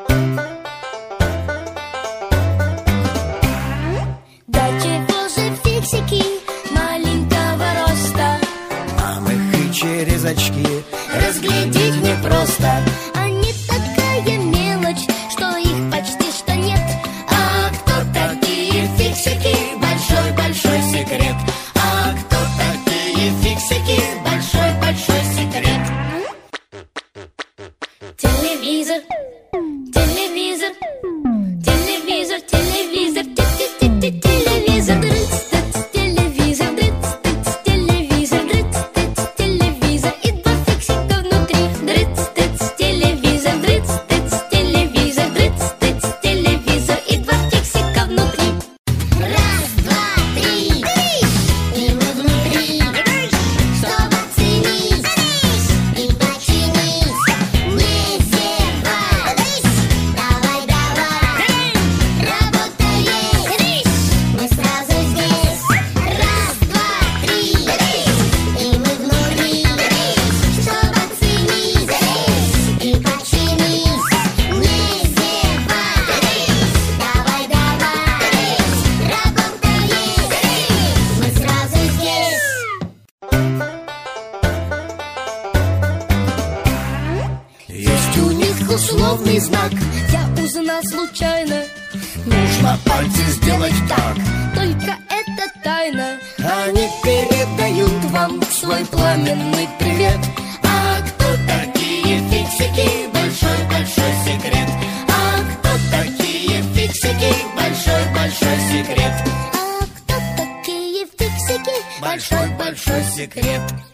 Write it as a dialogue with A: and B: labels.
A: Да чего же фиксики маленького роста?
B: Нам их и через очки разглядеть непросто.
A: Они такая мелочь, что их почти что нет.
B: А кто такие фиксики? Большой-большой секрет. А кто такие фиксики? Большой-большой секрет.
A: Телевизор, телевизор, телевизор, телевизор, телевизор, дрыц-тыц, телевизор, дрыц-тыц, телевизор, дрыц-тыц, телевизор, и два фиксика внутри. Дрыц-тыц, телевизор, дрыц-тыц, телевизор, дрыц-тыц, телевизор, и два фиксика внутри. Раз, два, три, и мы внутри, чтобы оценить и починить. Не зевай, давай, давай, работа есть, мы сразу здесь. Раз, два, три, и мы внутри, чтобы оценить и починить. Не зевай, давай, давай, работа есть, мы сразу здесь.
B: Есть у них условный знак.
A: Я узнал случайно,
B: Нужно пальцы сделать так.
A: только это тайна.
B: Они передают вам свой пламенный привет. А кто такие фиксики? Большой-большой секрет. А кто такие фиксики? Большой-большой секрет.
A: А кто такие фиксики?
B: Большой-большой секрет.